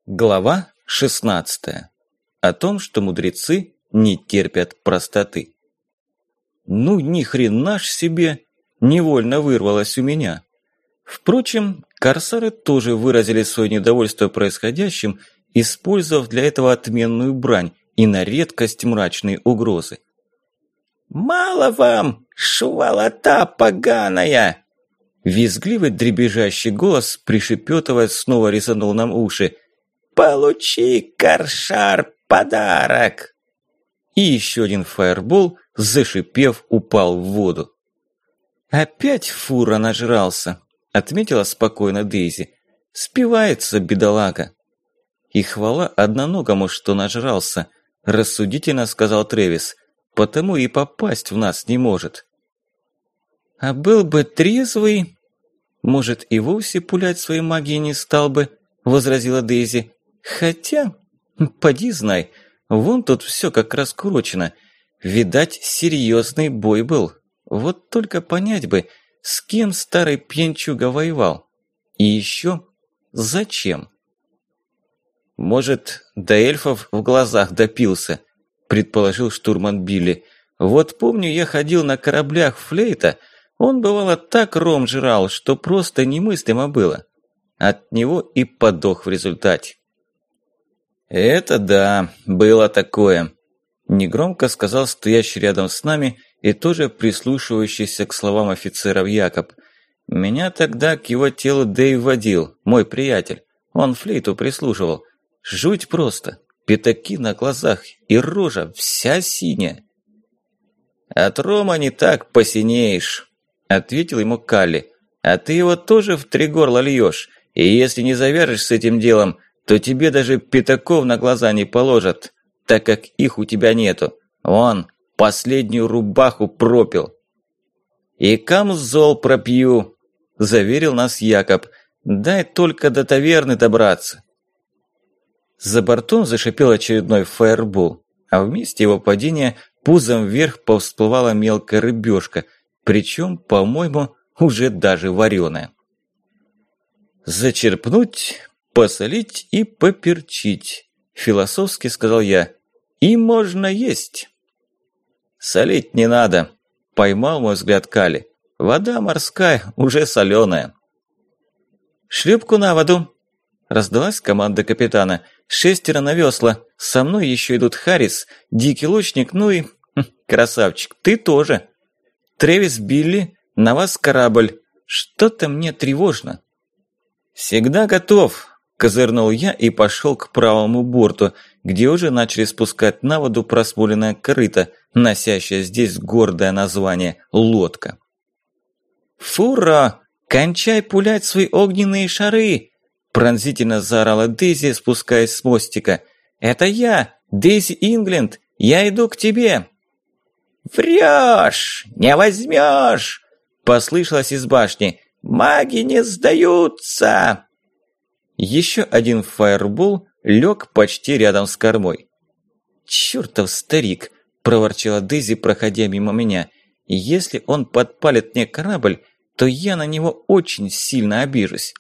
Глава 16. О том, что мудрецы не терпят простоты. Ну ни хрена ж себе, невольно вырвалось у меня. Впрочем, корсары тоже выразили свое недовольство происходящим, использовав для этого отменную брань и на редкость мрачные угрозы. «Мало вам, швалота поганая!» Визгливый дребезжащий голос, пришепетывая, снова резанул нам уши. «Получи, Коршар, подарок!» И еще один фаербол, зашипев, упал в воду. «Опять фура нажрался», — отметила спокойно Дейзи. «Спивается, бедолага». «И хвала одноногому, что нажрался», — рассудительно сказал Трэвис. «Потому и попасть в нас не может». «А был бы трезвый, может, и вовсе пулять своей магией не стал бы», — возразила Дейзи. «Хотя, поди знай, вон тут все как раскурочено. Видать, серьезный бой был. Вот только понять бы, с кем старый пьянчуга воевал. И еще, зачем?» «Может, до эльфов в глазах допился», – предположил штурман Билли. «Вот помню, я ходил на кораблях Флейта, он бывало так ром жрал, что просто немыслимо было. От него и подох в результате». «Это да, было такое», – негромко сказал стоящий рядом с нами и тоже прислушивающийся к словам офицеров Якоб. «Меня тогда к его телу Дэйв водил, мой приятель. Он флейту прислуживал. Жуть просто. Пятаки на глазах и рожа вся синяя». «От рома не так посинеешь», – ответил ему Калли. «А ты его тоже в три горла льешь, и если не завяжешь с этим делом, то тебе даже пятаков на глаза не положат, так как их у тебя нету. Вон, последнюю рубаху пропил». «И камзол пропью», – заверил нас Якоб. «Дай только до таверны добраться». За бортом зашипел очередной фаербол, а в месте его падения пузом вверх повсплывала мелкая рыбешка, причем, по-моему, уже даже вареная. «Зачерпнуть, посолить и поперчить», – философски сказал я. «И можно есть». «Солить не надо», – поймал мой взгляд Кали. «Вода морская, уже соленая». «Шлюпку на воду», – раздалась команда капитана. «6 на весла. Со мной еще идут Харрис, Дикий Лучник, ну и... красавчик, ты тоже. Трэвис, Билли, на вас корабль. Что-то мне тревожно». «Всегда готов», – козырнул я и пошел к правому борту, где уже начали спускать на воду просмоленное корыто, носящее здесь гордое название «лодка». «Фура! Кончай пулять свои огненные шары!» – пронзительно заорала Дейзи, спускаясь с мостика. «Это я, Дейзи Ингленд! Я иду к тебе!» «Врешь! Не возьмешь!» – послышалось из башни. «Маги не сдаются!» Еще один фаербол лег почти рядом с кормой. «Чертов старик!» – проворчала Дейзи, проходя мимо меня. «Если он подпалит мне корабль, то я на него очень сильно обижусь».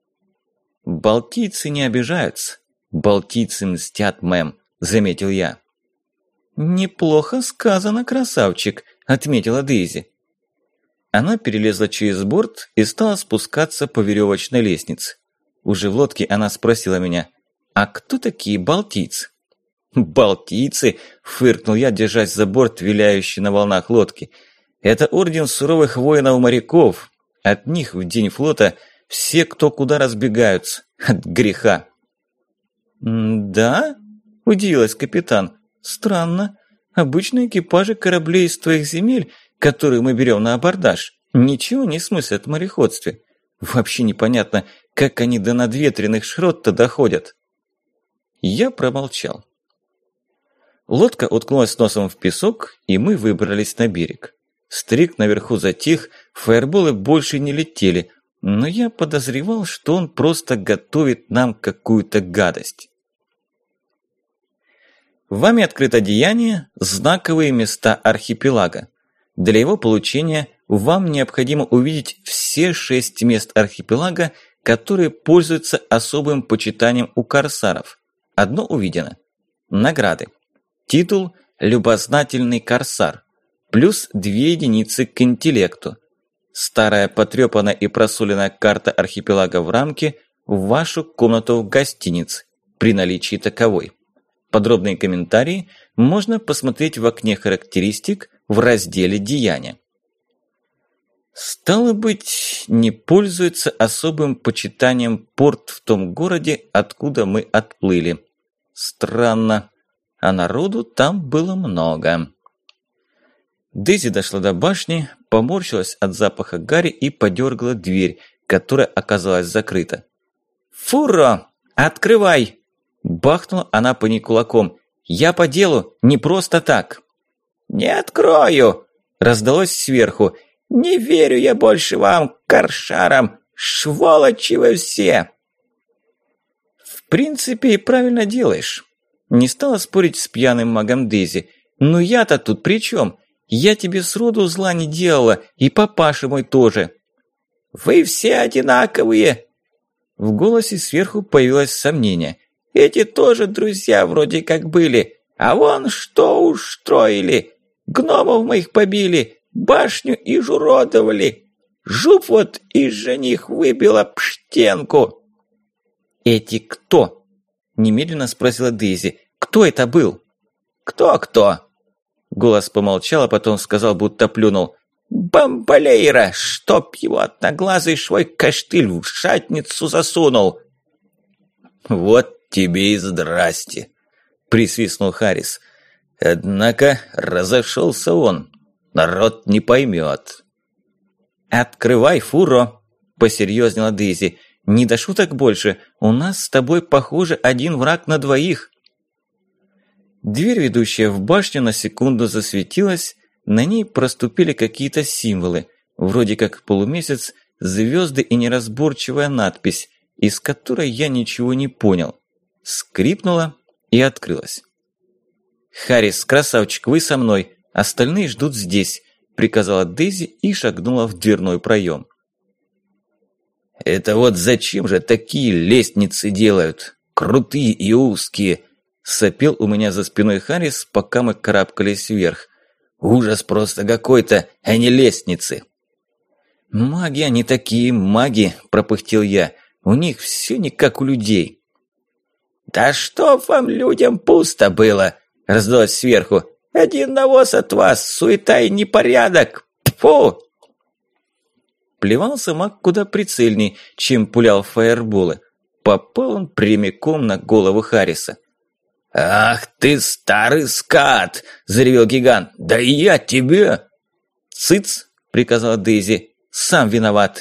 «Балтийцы не обижаются. Балтийцы мстят, мэм», – заметил я. «Неплохо сказано, красавчик», – отметила Дейзи. Она перелезла через борт и стала спускаться по веревочной лестнице. Уже в лодке она спросила меня: «А кто такие балтийцы?» «Балтийцы?» – фыркнул я, держась за борт, виляющий на волнах лодки. «Это орден суровых воинов-моряков. От них в день флота все кто куда разбегаются. От греха». «Да?» – удивилась капитан. «Странно. Обычные экипажи кораблей из твоих земель, которые мы берем на абордаж, ничего не смыслят в мореходстве. Вообще непонятно, как они до надветренных шрот-то доходят». Я промолчал. Лодка уткнулась носом в песок, и мы выбрались на берег. Стрик наверху затих, фаерболы больше не летели, но я подозревал, что он просто готовит нам какую-то гадость. Вами открыто деяние «Знаковые места архипелага». Для его получения вам необходимо увидеть все 6 мест архипелага, которые пользуются особым почитанием у корсаров. Одно увидено. Награды. Титул «Любознательный корсар». Плюс 2 единицы к интеллекту. Старая потрепанная и просоленная карта архипелага в рамке в вашу комнату в гостинице, при наличии таковой. Подробные комментарии можно посмотреть в окне характеристик в разделе «Деяния». Стало быть, не пользуется особым почитанием порт в том городе, откуда мы отплыли. Странно, а народу там было много. Дейзи дошла до башни, поморщилась от запаха гари и подергала дверь, которая оказалась закрыта. «Фурро, открывай!» Бахнула она по ней кулаком. «Я по делу, не просто так!» «Не открою!» Раздалось сверху. «Не верю я больше вам, коршарам! Шволочи вы все!» «В принципе, и правильно делаешь». Не стала спорить с пьяным магом Дейзи. «Но я-то тут при чем? Я тебе сроду зла не делала, и папаша мой тоже». «Вы все одинаковые!» В голосе сверху появилось сомнение. «Эти тоже друзья вроде как были, а вон что устроили! Гномов моих побили, башню изуродовали! Жуп вот из-за них выбила пштенку!» «Эти кто?» – немедленно спросила Дейзи. «Кто это был?» «Кто-кто?» Голос помолчал, а потом сказал, будто плюнул. «Бамбалейра, чтоб его одноглазый свой костыль в шатницу засунул!» «Вот тебе и здрасте!» – присвистнул Харрис. «Однако разошелся он. Народ не поймет». «Открывай, Фурро!» – посерьезнела Дейзи. «Не до шуток больше. У нас с тобой, похоже, один враг на двоих». Дверь, ведущая в башню, на секунду засветилась. На ней проступили какие-то символы, вроде как полумесяц, звезды и неразборчивая надпись, из которой я ничего не понял. Скрипнула и открылась. «Харрис, красавчик, вы со мной, остальные ждут здесь», – приказала Дейзи и шагнула в дверной проем. «Это вот зачем же такие лестницы делают? Крутые и узкие!» – сопел у меня за спиной Харрис, пока мы карабкались вверх. «Ужас просто какой-то, а не лестницы!» «Маги они такие, маги!» – пропыхтел я. «У них все не как у людей». «Да чтоб вам, людям, пусто было!» – раздалось сверху. «Один навоз от вас, суета и непорядок! Тьфу!» Плевался маг куда прицельней, чем пулял фаерболы. Попал он прямиком на голову Харриса. «Ах ты, старый скат!» – заревел гигант. «Да и я тебе!» «Цыц!» – приказала Дейзи. «Сам виноват!»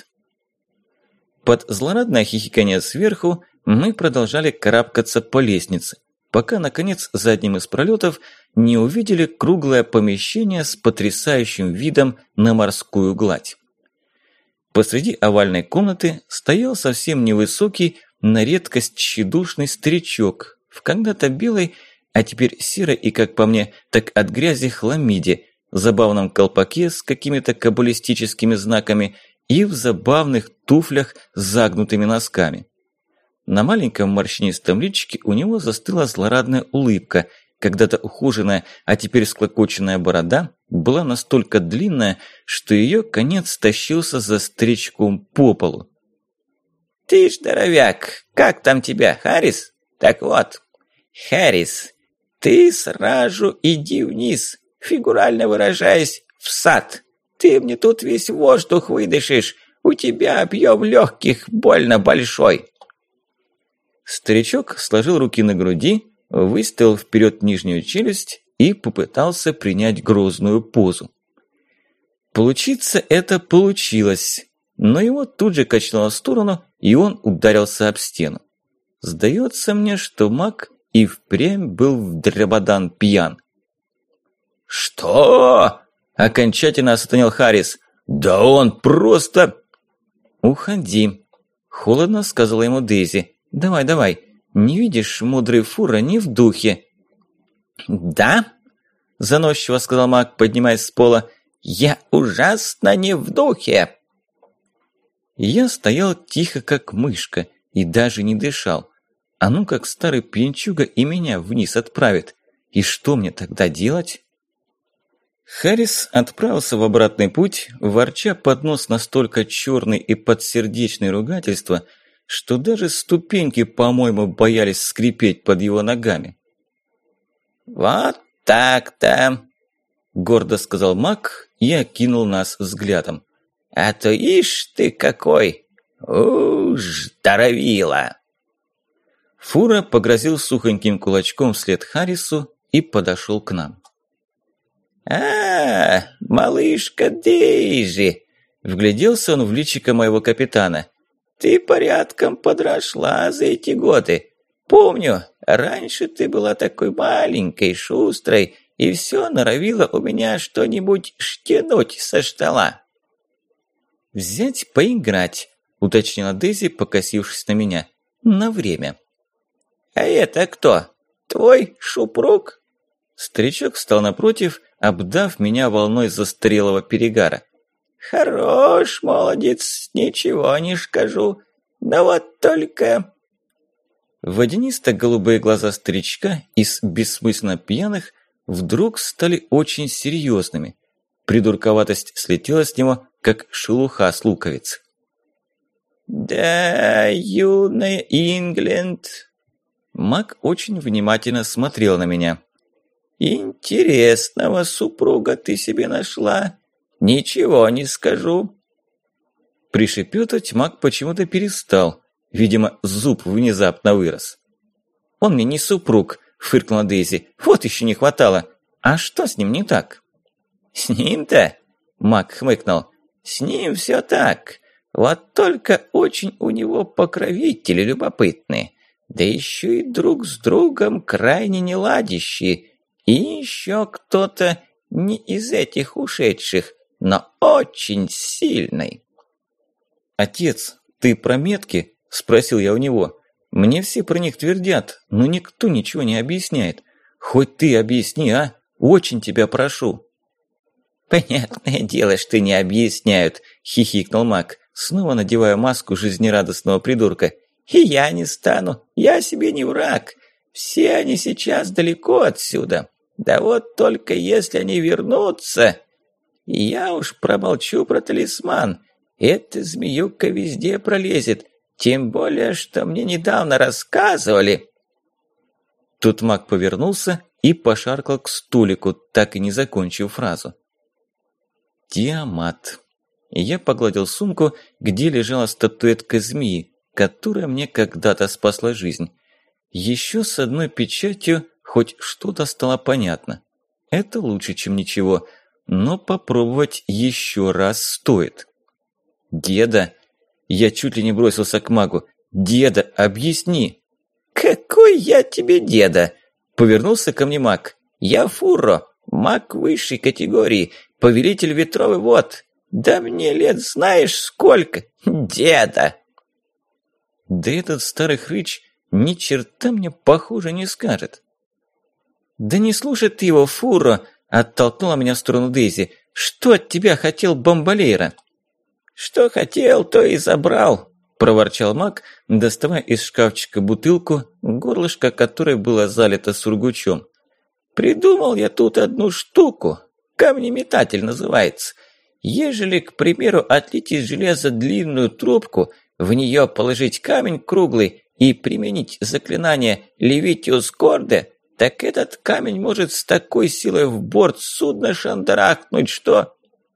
Под злорадное хихиканье сверху мы продолжали карабкаться по лестнице, пока, наконец, за одним из пролетов не увидели круглое помещение с потрясающим видом на морскую гладь. Посреди овальной комнаты стоял совсем невысокий, на редкость тщедушный старичок в когда-то белой, а теперь серой и, как по мне, так от грязи хламиде, забавном колпаке с какими-то каббалистическими знаками и в забавных туфлях с загнутыми носками. На маленьком морщинистом личике у него застыла злорадная улыбка. Когда-то ухоженная, а теперь склокоченная борода была настолько длинная, что ее конец тащился за старичком по полу. «Ты ж здоровяк, как там тебя, Харрис? Так вот, Харрис, ты сразу иди вниз, фигурально выражаясь, в сад. Ты мне тут весь воздух выдышишь, у тебя объем легких больно большой». Старичок сложил руки на груди, выставил вперед нижнюю челюсть и попытался принять грозную позу. Получиться это получилось, но его тут же качнуло в сторону, и он ударился об стену. Сдается мне, что маг и впрямь был в дребодан пьян. «Что?» – окончательно остонал Харрис. «Да он просто...» «Уходи», – холодно сказала ему Дейзи. «Давай, давай, не видишь, мудрый Фурро не в духе». «Да?» – заносчиво сказал маг, поднимаясь с пола. «Я ужасно не в духе». Я стоял тихо, как мышка, и даже не дышал. А ну как старый пьянчуга и меня вниз отправит. И что мне тогда делать? Харрис отправился в обратный путь, ворча под нос настолько черный и подсердечное ругательство, что даже ступеньки, по-моему, боялись скрипеть под его ногами. «Вот так-то», – гордо сказал Мак и окинул нас взглядом. «А то ишь ты какой! Уж здоровила!» Фура погрозил сухоньким кулачком вслед Харрису и подошел к нам. Малышка Дейзи!» – вгляделся он в личико моего капитана. «Ты порядком подросла за эти годы. Помню, раньше ты была такой маленькой, шустрой, и все норовила у меня что-нибудь штянуть со стола». «Взять поиграть», – уточнила Дейзи, покосившись на меня. «На время». «А это кто? Твой супруг?» Старичок встал напротив, обдав меня волной застарелого перегара. «Хорош, молодец, ничего не скажу. Да вот только...» Водянисто-голубые глаза старичка из бессмысленно пьяных вдруг стали очень серьезными. Придурковатость слетела с него, как шелуха с луковиц. «Да, юная Ингленд...» Мак очень внимательно смотрел на меня. «Интересного супруга ты себе нашла. Ничего не скажу». Пришепетать Мак почему-то перестал. Видимо, зуб внезапно вырос. «Он мне не супруг», – фыркнула Дейзи. «Вот еще не хватало. А что с ним не так?» «С ним-то?» – Мак хмыкнул. «С ним все так. Вот только очень у него покровители любопытные. Да еще и друг с другом крайне неладящие. И еще кто-то не из этих ушедших, но очень сильный». «Отец, ты про метки?» – спросил я у него. «Мне все про них твердят, но никто ничего не объясняет. Хоть ты объясни, а? Очень тебя прошу». «Понятное дело, что не объясняют», – хихикнул Мак, снова надевая маску жизнерадостного придурка. «И я не стану, я себе не враг. Все они сейчас далеко отсюда. Да вот только если они вернутся... Я уж промолчу про талисман. Эта змеюка везде пролезет. Тем более, что мне недавно рассказывали...» Тут Мак повернулся и пошаркал к стулику, так и не закончив фразу. «Тиамат». Я погладил сумку, где лежала статуэтка змеи, которая мне когда-то спасла жизнь. Еще с одной печатью хоть что-то стало понятно. Это лучше, чем ничего, но попробовать еще раз стоит. «Деда!» Я чуть ли не бросился к магу. «Деда, объясни!» «Какой я тебе деда?» Повернулся ко мне маг. «Я Фурро, маг высшей категории, повелитель ветровый вод. Да мне лет знаешь сколько, деда!» Да этот старый хрыч ни черта мне, похоже, не скажет. «Да не слушай ты его, Фурро!» – оттолкнула меня в сторону Дейзи. «Что от тебя хотел Бомбалейра?» «Что хотел, то и забрал», – проворчал маг, доставая из шкафчика бутылку, горлышко которой было залито сургучом. «Придумал я тут одну штуку, камнеметатель называется. Ежели, к примеру, отлить из железа длинную трубку, в нее положить камень круглый и применить заклинание «Левитиус Корде», так этот камень может с такой силой в борт судна шандарахнуть, что...»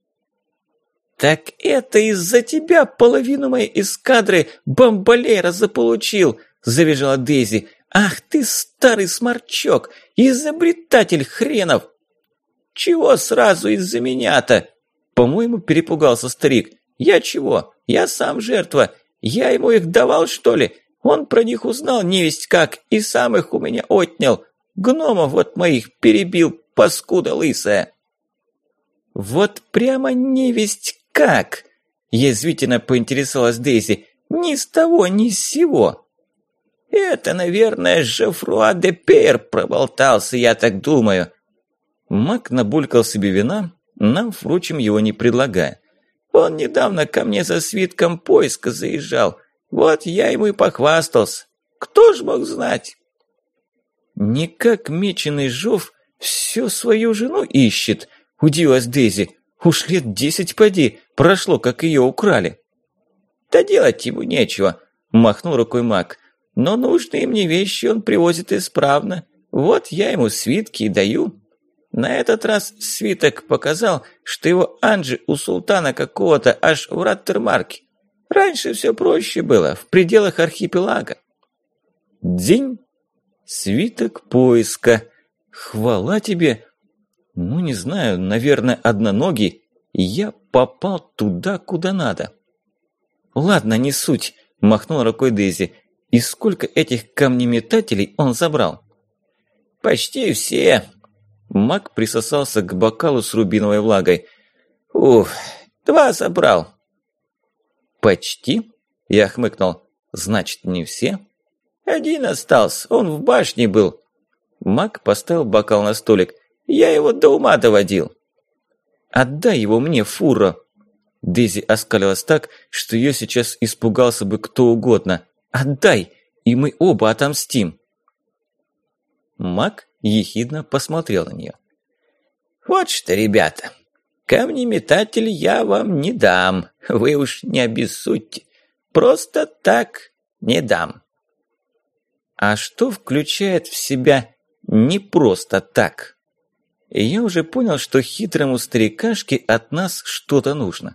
«Так это из-за тебя половину моей эскадры Бомбалейра заполучил!» – завизжала Дейзи. «Ах ты, старый сморчок! Изобретатель хренов!» «Чего сразу из-за меня-то?» – по-моему, перепугался старик. «Я чего? Я сам жертва. Я ему их давал, что ли? Он про них узнал невесть как и сам их у меня отнял. Гномов вот моих перебил, паскуда лысая». «Вот прямо невесть как!» – язвительно поинтересовалась Дейзи. «Ни с того, ни с сего!» «Это, наверное, Жофруа де Пейр проболтался, я так думаю». Маг набулькал себе вина, нам, впрочем, его не предлагая. Он недавно ко мне за свитком поиска заезжал. Вот я ему и похвастался. Кто ж мог знать?» «Никак меченый жов все свою жену ищет», – удивилась Дейзи. «Уж лет 10 поди, прошло, как ее украли». «Да делать ему нечего», – махнул рукой маг. «Но нужные мне вещи он привозит исправно. Вот я ему свитки и даю. На этот раз свиток показал, что его Анджи у султана какого-то аж в Раттермарке. Раньше все проще было, в пределах архипелага». «День? Свиток поиска. Хвала тебе. Ну, не знаю, наверное, одноногий. Я попал туда, куда надо». «Ладно, не суть», – махнула рукой Дейзи. «И сколько этих камнеметателей он забрал?» «Почти все». Маг присосался к бокалу с рубиновой влагой. «Ух, 2 забрал». «Почти?» – я хмыкнул. «Значит, не все?» «1 остался, он в башне был». Маг поставил бокал на столик. «Я его до ума доводил». «Отдай его мне, Фурро!» Дейзи оскалилась так, что ее сейчас испугался бы кто угодно. «Отдай, и мы оба отомстим!» Маг ехидно посмотрел на нее. «Вот что, ребята, камнеметатель я вам не дам, вы уж не обессудьте. Просто так не дам». «А что включает в себя не просто так?» И я уже понял, что хитрому старикашке от нас что-то нужно.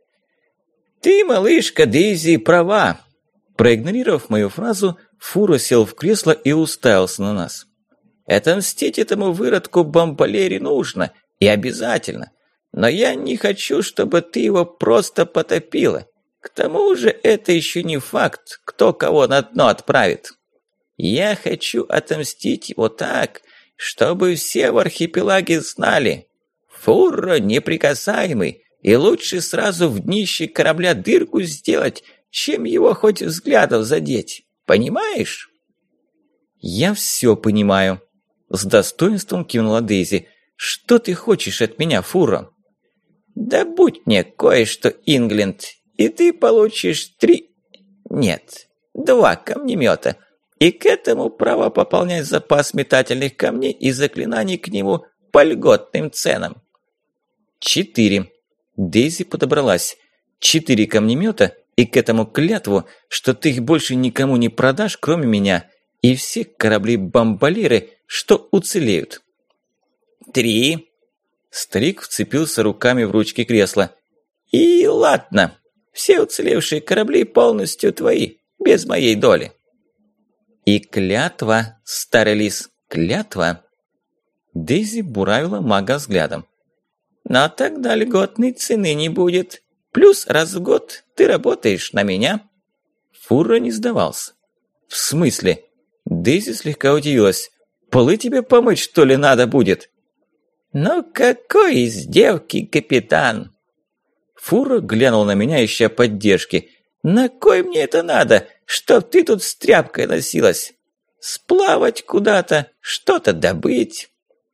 «Ты, малышка Дейзи, права!» Проигнорировав мою фразу, Фуро сел в кресло и уставился на нас. «Отомстить этому выродку Бамбалери нужно, и обязательно. Но я не хочу, чтобы ты его просто потопила. К тому же это еще не факт, кто кого на дно отправит. Я хочу отомстить его так, чтобы все в архипелаге знали. Фурро неприкасаемый, и лучше сразу в днище корабля дырку сделать, чем его хоть взглядом задеть. Понимаешь?» «Я все понимаю», – с достоинством кивнула Дейзи. «Что ты хочешь от меня, Фурро?» «Да будь мне кое-что, Ингленд, и ты получишь 3... Нет, 2 камнемета. И к этому право пополнять запас метательных камней и заклинаний к нему по льготным ценам». 4. Дейзи подобралась. 4 камнемета и к этому клятву, что ты их больше никому не продашь, кроме меня, и все корабли-бомбалеры, что уцелеют. 3. Старик вцепился руками в ручки кресла. «И ладно, все уцелевшие корабли полностью твои, без моей доли». «И клятва, старый лис, клятва!» Дейзи буравила мага взглядом. «Но тогда льготной цены не будет. Плюс раз в год ты работаешь на меня». Фурро не сдавался. «В смысле?» Дейзи слегка удивилась. «Полы тебе помыть, что ли, надо будет?» «Ну какой из девки капитан?» Фурро глянул на меня, ища поддержки. «На кой мне это надо, чтоб ты тут с тряпкой носилась? Сплавать куда-то, что-то добыть».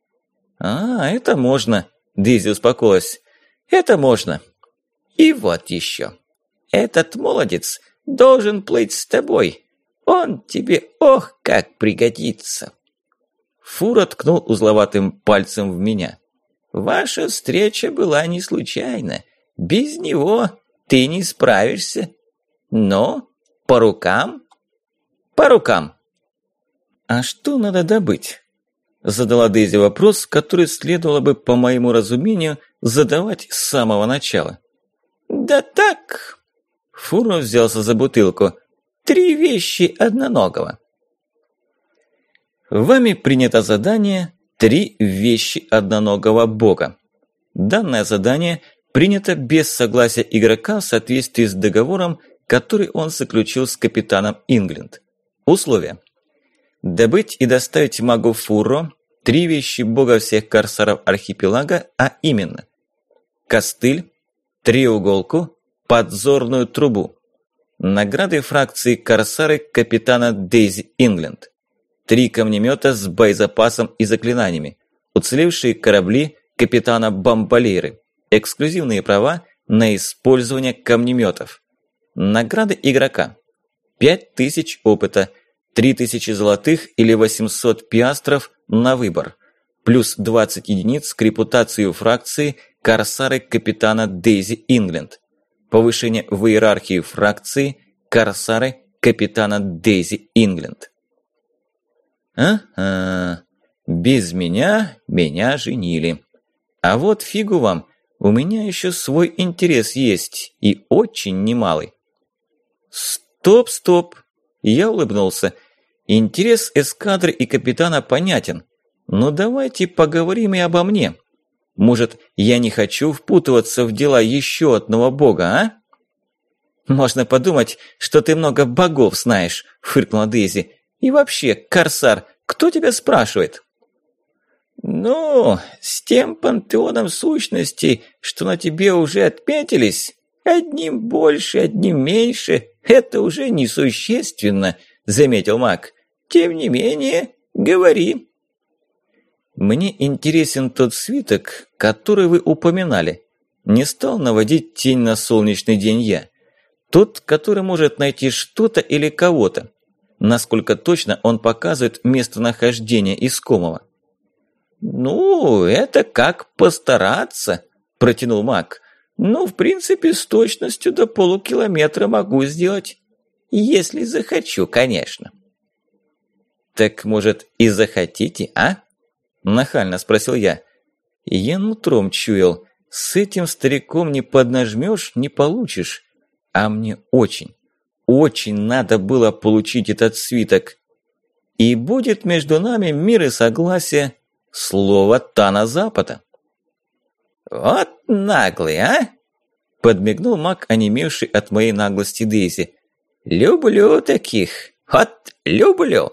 «А, это можно», – Дейзи успокоилась. «Это можно». «И вот еще. Этот молодец должен плыть с тобой. Он тебе ох как пригодится». Фурро ткнул узловатым пальцем в меня. «Ваша встреча была не случайна. Без него ты не справишься. Но по рукам?» «По рукам». «А что надо добыть?» Задала Дейзи вопрос, который следовало бы, по моему разумению, задавать с самого начала. «Да так...» Фурро взялся за бутылку. 3 вещи одноногого». Вами принято задание «3 вещи одноногого бога». Данное задание принято без согласия игрока в соответствии с договором, который он заключил с капитаном Ингленд. Условия. Добыть и доставить магу Фурро 3 вещи бога всех корсаров архипелага, а именно костыль, треуголку, подзорную трубу. Награды фракции корсары капитана Дейзи Ингленд. 3 камнемета с боезапасом и заклинаниями. Уцелевшие корабли капитана Бамбалейры. Эксклюзивные права на использование камнеметов. Награды игрока. 5000 опыта, 3000 золотых или 800 пиастров на выбор. Плюс 20 единиц к репутации фракции Корсары капитана Дейзи Ингленд. Повышение в иерархии фракции Корсары капитана Дейзи Ингленд. Ага, без меня женили. А вот фигу вам, у меня еще свой интерес есть, и очень немалый. Стоп. Я улыбнулся. Интерес эскадры и капитана понятен. Но давайте поговорим и обо мне. Может, я не хочу впутываться в дела еще одного бога, а? Можно подумать, что ты много богов знаешь, фыркнула Дейзи. И вообще, Корсар, кто тебя спрашивает? Ну, с тем пантеоном сущностей, что на тебе уже отметились, одним больше, одним меньше, это уже несущественно, заметил маг. Тем не менее, говори. Мне интересен тот свиток, который вы упоминали. Не стал наводить тень на солнечный день я. Тот, который может найти что-то или кого-то. Насколько точно он показывает местонахождение искомого. «Ну, это как постараться», – протянул маг. «Ну, в принципе, с точностью до полукилометра могу сделать. Если захочу, конечно». «Так, может, и захотите, а?» – нахально спросил я. Я нутром чуял. С этим стариком не поднажмешь, не получишь. А мне очень надо было получить этот свиток. И будет между нами мир и согласие. Слово Тана Запада. «Вот наглый, а?» – подмигнул маг, онемевший от моей наглости Дейзи. «Люблю таких, вот люблю!»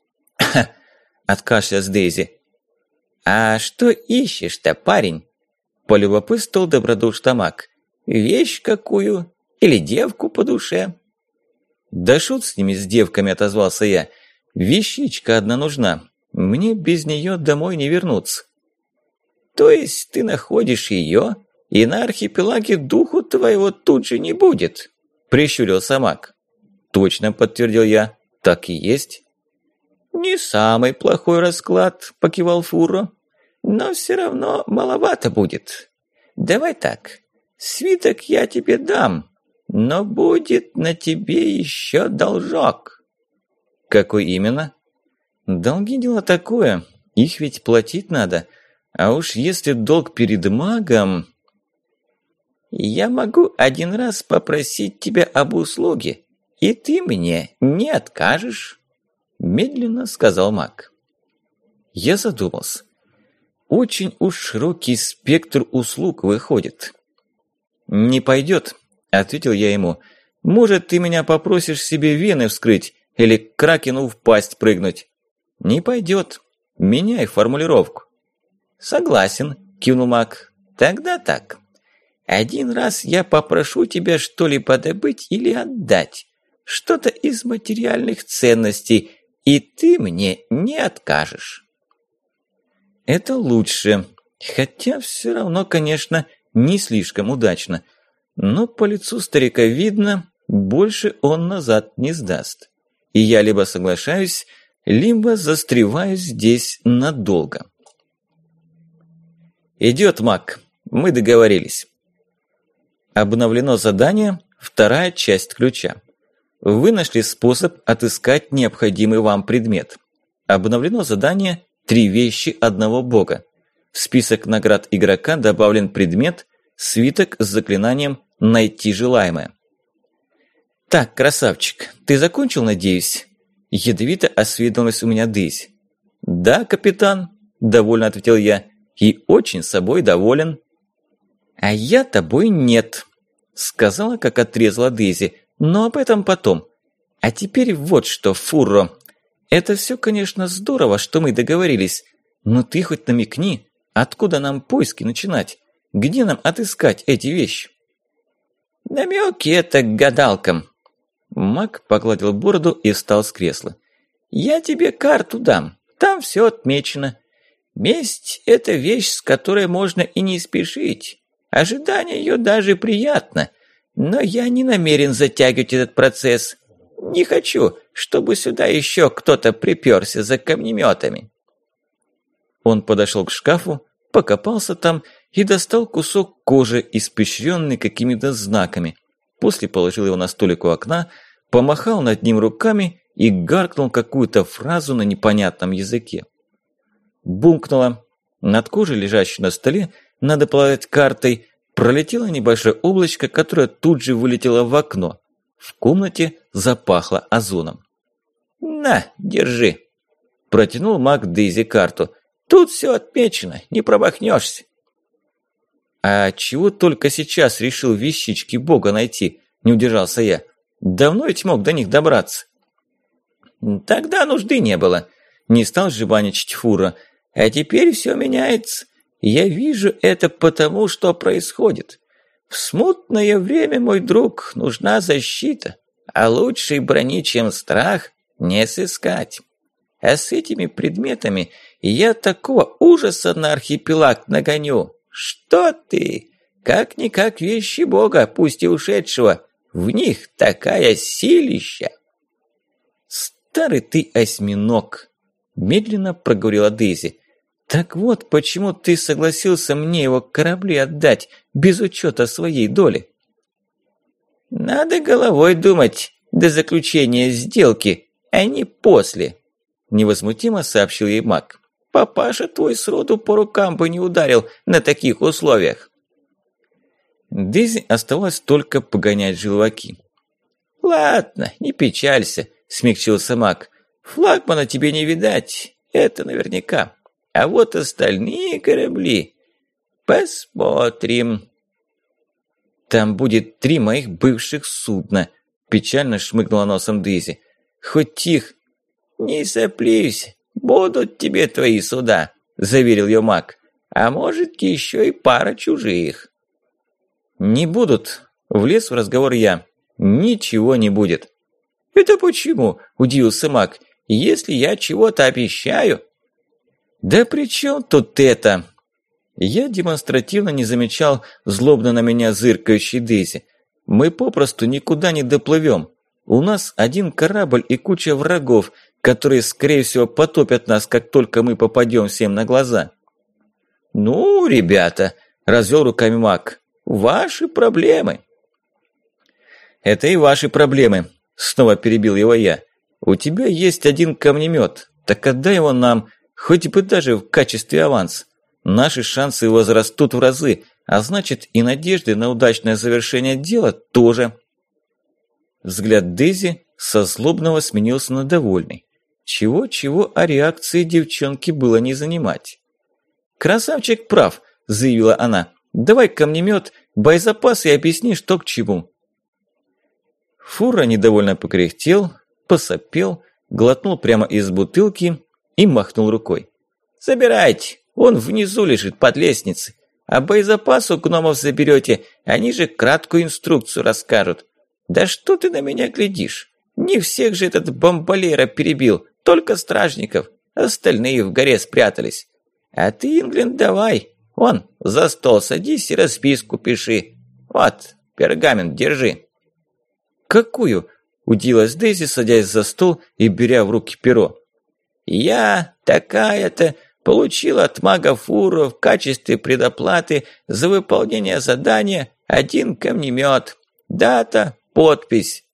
Откашлялась Дейзи. «А что ищешь-то, парень?» – полюбопытствовал добродушный маг. «Вещь какую? Или девку по душе?» «Да шут с ними, с девками», – отозвался я. «Вещичка одна нужна. Мне без нее домой не вернуться». «То есть ты находишь ее, и на архипелаге духу твоего тут же не будет?» – прищурился маг. «Точно», – подтвердил я. «Так и есть». «Не самый плохой расклад», – покивал Фурро. «Но все равно маловато будет. Давай так, свиток я тебе дам, но будет на тебе еще должок». «Какой именно?» «Долги дело такое, их ведь платить надо. А уж если долг перед магом...» «Я могу один раз попросить тебя об услуге, и ты мне не откажешь», – медленно сказал маг. Я задумался. Очень уж широкий спектр услуг выходит. «Не пойдет», – ответил я ему. «Может, ты меня попросишь себе вены вскрыть или к кракену в пасть прыгнуть?» «Не пойдет. Меняй формулировку». «Согласен», – кивнул маг. «Тогда так. Один раз я попрошу тебя что-либо добыть или отдать. Что-то из материальных ценностей, и ты мне не откажешь». «Это лучше. Хотя все равно, конечно, не слишком удачно. Но по лицу старика видно, больше он назад не сдаст. И я либо соглашаюсь, либо застреваю здесь надолго». «Идет, маг. Мы договорились». Обновлено задание, вторая часть ключа. Вы нашли способ отыскать необходимый вам предмет. Обновлено задание «3 вещи одного бога». В список наград игрока добавлен предмет «Свиток с заклинанием «Найти желаемое». «Так, красавчик, ты закончил, надеюсь?» Ядовито осведомилась у меня Дейзи. «Да, капитан», – довольно ответил я, – «и очень собой доволен». «А я тобой нет», – сказала, как отрезала Дейзи, – «но об этом потом. А теперь вот что, Фурро. Это все, конечно, здорово, что мы договорились, но ты хоть намекни, откуда нам поиски начинать? Где нам отыскать эти вещи?» «Намеки это к гадалкам». Маг погладил бороду и встал с кресла. «Я тебе карту дам, там все отмечено. Месть – это вещь, с которой можно и не спешить. Ожидание ее даже приятно. Но я не намерен затягивать этот процесс. Не хочу, чтобы сюда еще кто-то приперся за камнеметами». Он подошел к шкафу, покопался там и достал кусок кожи, испещренный какими-то знаками. После положил его на столик у окна, помахал над ним руками и гаркнул какую-то фразу на непонятном языке. Бумкнуло. Над кожей, лежащей на столе, надо полагать картой, пролетело небольшое облачко, которое тут же вылетело в окно. В комнате запахло озоном. «На, держи!» Протянул маг Дейзи карту. «Тут все отмечено, не промахнешься». «А чего только сейчас решил вещички Бога найти?» – не удержался я. «Давно ведь мог до них добраться». «Тогда нужды не было», – не стал жебаничать Фура. «А теперь все меняется. Я вижу это потому, что происходит. В смутное время, мой друг, нужна защита, а лучшей брони, чем страх, не сыскать. А с этими предметами я такого ужаса на архипелаг нагоню. Что ты? Как-никак вещи Бога, пусть и ушедшего. В них такая силища». «Старый ты осьминог», – медленно проговорила Дейзи. «Так вот, почему ты согласился мне его корабли отдать, без учета своей доли?» «Надо головой думать до заключения сделки, а не после», – невозмутимо сообщил ей маг. «Папаша твой сроду по рукам бы не ударил на таких условиях». Дейзи оставалось только погонять желваки. «Ладно, не печалься», – смягчился маг. «Флагмана тебе не видать, это наверняка. А вот остальные корабли посмотрим». «Там будет 3 моих бывших судна», – печально шмыгнула носом Дейзи. «Хоть их...» «Не соплись, будут тебе твои суда», – заверил ее маг. «А может, еще и пара чужих». «Не будут», – влез в разговор я. «Ничего не будет». «Это почему?» – удивился маг. «Если я чего-то обещаю...» «Да при чем тут это?» Я демонстративно не замечал злобно на меня зыркающей Дейзи. «Мы попросту никуда не доплывем. У нас один корабль и куча врагов, которые, скорее всего, потопят нас, как только мы попадем всем на глаза». «Ну, ребята», – развел руками маг, – «ваши проблемы». «Это и ваши проблемы», – снова перебил его я. «У тебя есть один камнемет, так отдай его нам, хоть бы даже в качестве аванс. Наши шансы возрастут в разы, а значит и надежды на удачное завершение дела тоже». Взгляд Дейзи со злобного сменился на довольный. Чего-чего, а реакции девчонки было не занимать. «Красавчик прав», – заявила она. «Давай камнемет, боезапас и объясни, что к чему». Фура недовольно покряхтел, посопел, глотнул прямо из бутылки и махнул рукой. «Забирайте, он внизу лежит под лестницей. А боезапас у гномов заберете, они же краткую инструкцию расскажут. Да что ты на меня глядишь? Не всех же этот бомбалейра перебил, только стражников. Остальные в горе спрятались. А ты, Ингленд, давай. Вон, за стол садись и расписку пиши. Вот, пергамент держи». «Какую?» – удивилась Дейзи, садясь за стол и беря в руки перо. «Я такая-то получила от мага Фура в качестве предоплаты за выполнение задания 1 камнемет. Дата, подпись».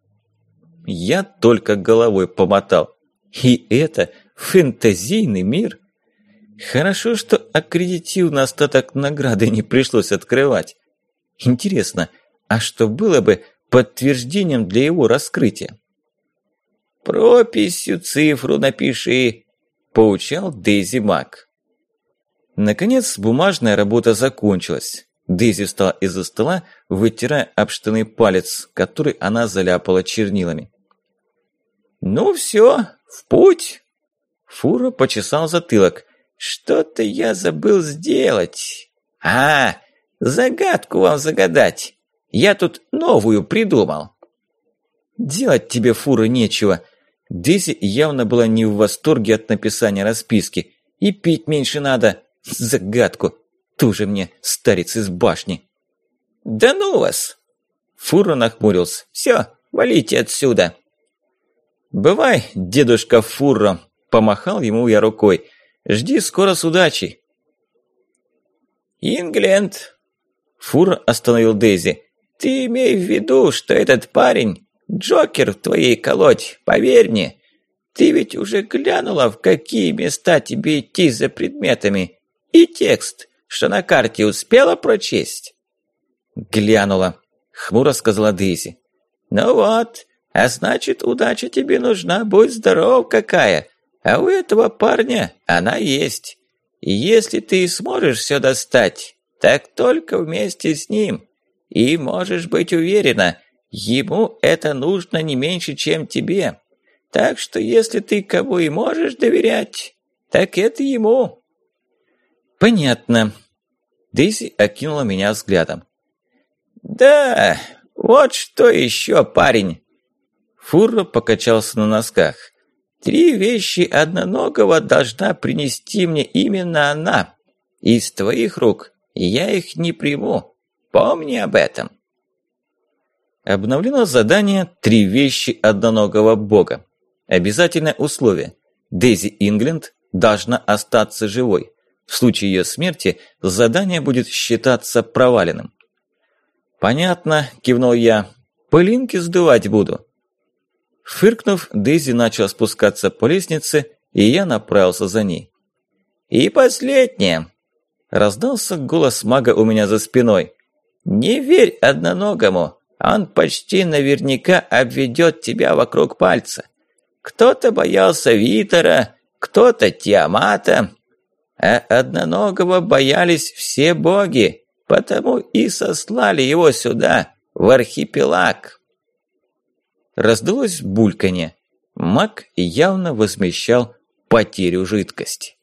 Я только головой помотал. И это фэнтезийный мир? Хорошо, что аккредитивный остаток награды не пришлось открывать. Интересно, а что было бы подтверждением для его раскрытия? «Прописью цифру напиши», – поучал Дейзи маг. Наконец бумажная работа закончилась. Дейзи встала из-за стола, вытирая об штаны палец, который она заляпала чернилами. «Ну все, в путь!» Фура почесал затылок. «Что-то я забыл сделать. Загадку вам загадать. Я тут новую придумал». «Делать тебе, Фура, нечего». Дейзи явно была не в восторге от написания расписки. «И пить меньше надо. Загадку. Тоже мне старец из башни. Да ну вас! Фурра нахмурился. Все, валите отсюда. Бывай, дедушка Фурра, помахал ему я рукой. Жди скоро с удачей. Ингленд. Фурра остановил Дейзи. Ты имей в виду, что этот парень Джокер в твоей колоде, поверь мне. Ты ведь уже глянула, в какие места тебе идти за предметами. И текст, что на карте, успела прочесть? Глянула, хмуро сказала Дейзи. Ну вот, а значит, удача тебе нужна, будь здоров какая. А у этого парня она есть. И если ты сможешь все достать, так только вместе с ним. И можешь быть уверена, ему это нужно не меньше, чем тебе. Так что если ты кому и можешь доверять, так это ему. Понятно. Дейзи окинула меня взглядом. Да, вот что еще, парень. Фурра покачался на носках. 3 вещи одноногого должна принести мне именно она. Из твоих рук я их не приму. Помни об этом. Обновлено задание «3 вещи одноногого бога». Обязательное условие. Дейзи Ингленд должна остаться живой. В случае ее смерти задание будет считаться проваленным. «Понятно», – кивнул я. «Пылинки сдувать буду». Фыркнув, Дейзи начала спускаться по лестнице, и я направился за ней. «И последнее!» – раздался голос мага у меня за спиной. «Не верь одноногому, он почти наверняка обведет тебя вокруг пальца. Кто-то боялся Витера, кто-то Тиамата, а одноногого боялись все боги, потому и сослали его сюда, в архипелаг». Раздалось бульканье. Маг явно возмещал потерю жидкости.